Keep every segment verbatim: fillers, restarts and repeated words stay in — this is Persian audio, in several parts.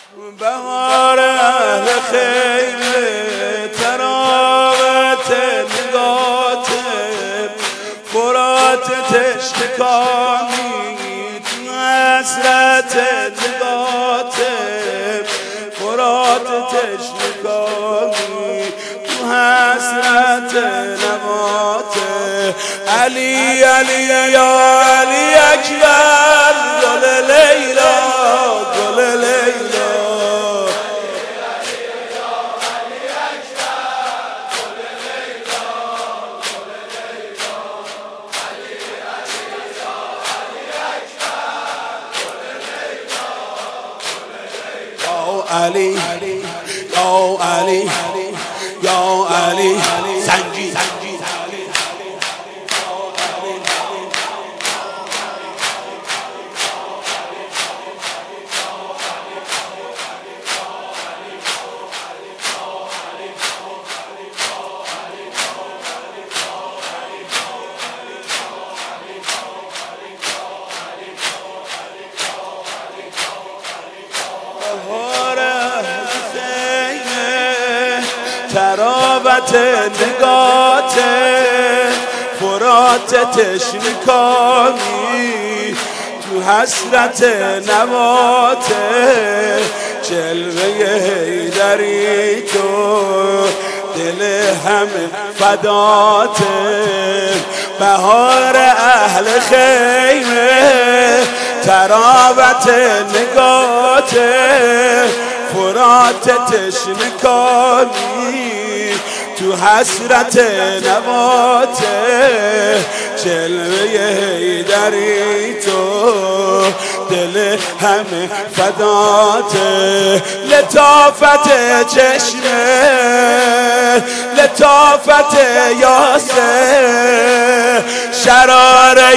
بهار اهل خیمه تراوت نگات فرات تشکامی تو حسرت نگات فرات تشکامی تو حسرت نگات علی علی یا علی اکبر گل لیلا گل لیلا علی یا علی یا علی سنجی تراوت نگات فرات تشنکانی تو حسرت نوات جلوه حیدری تو دل همه فدات بهار اهل خیمه تراوت نگات فرات تشنکانی تو حسرت نوات جلوه حیدری تو دل همه فدات لطافت چشمه لطافت یاسر شراره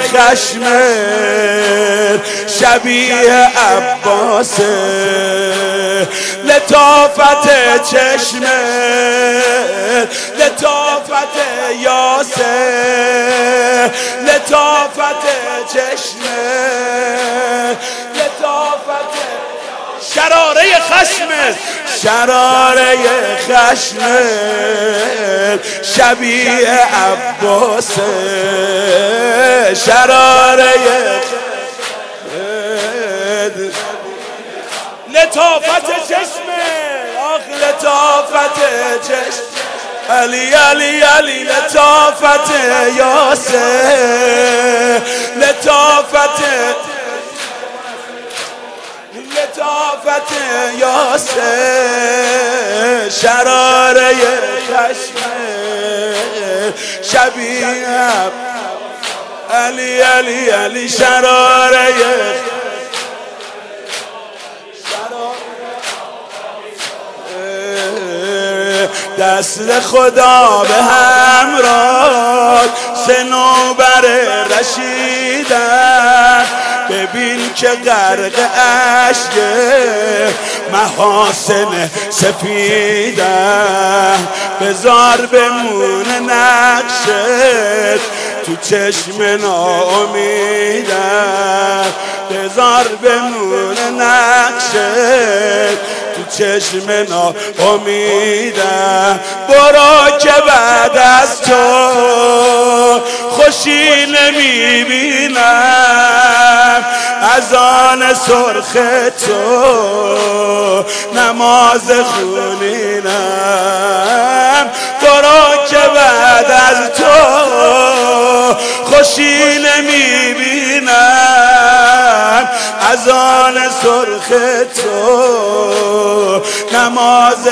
خشمه شبیه عباسه لطافت چشمه لطافت یاسر لطافت چشمه لطافت شراره خشمه شراره خشمه شبیه عباسه شراره لطافت چشمه آخ لطافت چشمه علی علی علی لطافت یاسر لطافت لطافت یاسر شراره خشمه شبیه علی علی علی شراره دست خدا به همراه صنوبر رشیدن ببین که غرق اشک محاسن سفیدن بذار بمونه نقشت تو چشم ناامیدن بذار بمونه نقشت تو چشم ناامیدن برو که بعد از تو خوشی نمیبینم از آن سرخ تو نماز خونینم برو که بعد از تو خوشی نمیبینم از آن سرخ تو نماز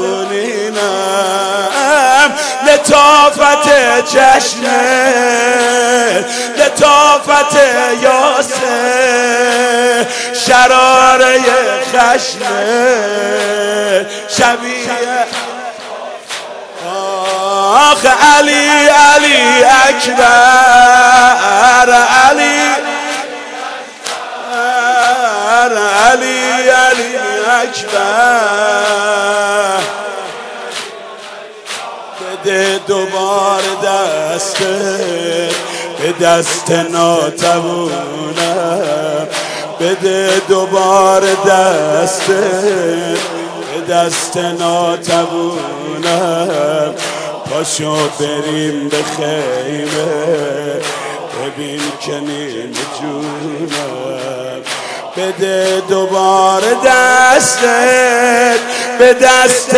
خونینم لطافت چشمه لطافت یاسر شراره خشمه شبیه آخ علی علی اکبر علی علی علی اکبر بده دوبار دستت به دست ناتوانم بده دوباره دست به دست ناتوانم. پاشو بریم به خیمه ببین که نیمه جونم. بده دوباره دستت به دست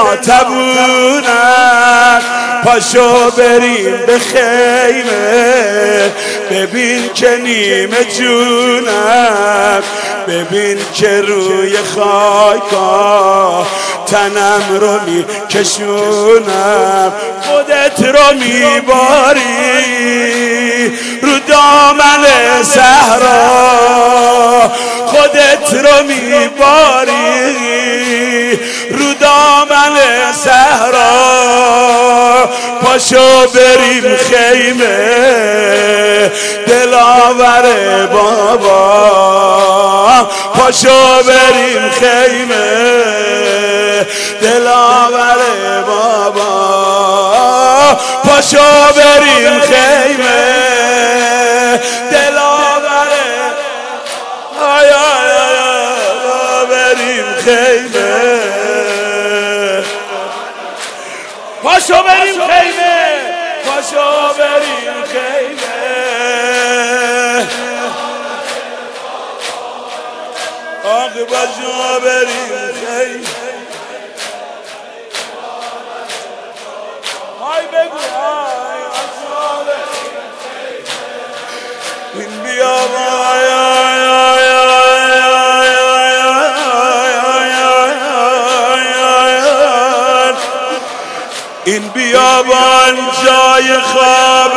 ناتوانم. پاشو بریم به خیمه ببین که نیمه جونم. ببین که روی خاکا تنم رو میکشونم. خودت رو میباری رو دامن صحرا. خودت رو میباری رو دامن صحرا. پاشو بریم خیمه دلاور بابا. پاشو بریم خیمه دلاور بابا. پاشو بریم خیمه دلاور آی آی آی بریم خیمه. پاشو بریم خیمه پاشو بریم خیمه. آخ پاشو بریم خیمه. های بگو های این بیابان این بیابان جای خواب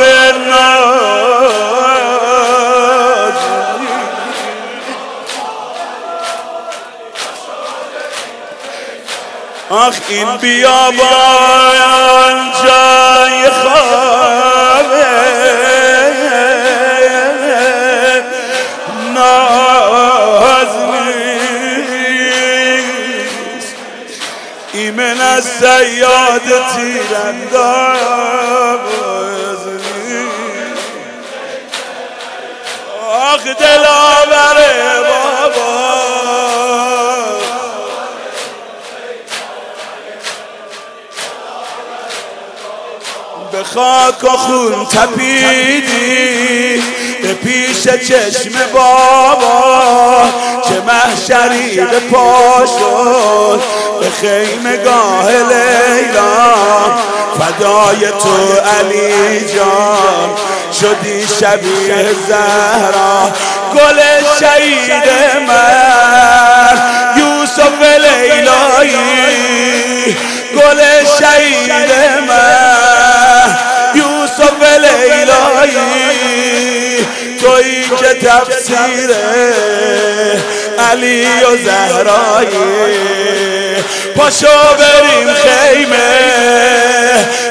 ناز. آخ این بیابان جای خواب ناز نیست. ایمن از صیاد تیرانداز نیست. آخ دلاور بابا به خاک و خون تپیدی به پیش چشم بابا. چه محشری به پا شد به خیمگاه لیلا. فدای تو علی جان شدی شبیه زهرا. گل شهید من یوسف لیلایی. گل شهید من یوسف لیلایی. تویی که تفسیر علی و زهرایی. پاشو بریم خیمه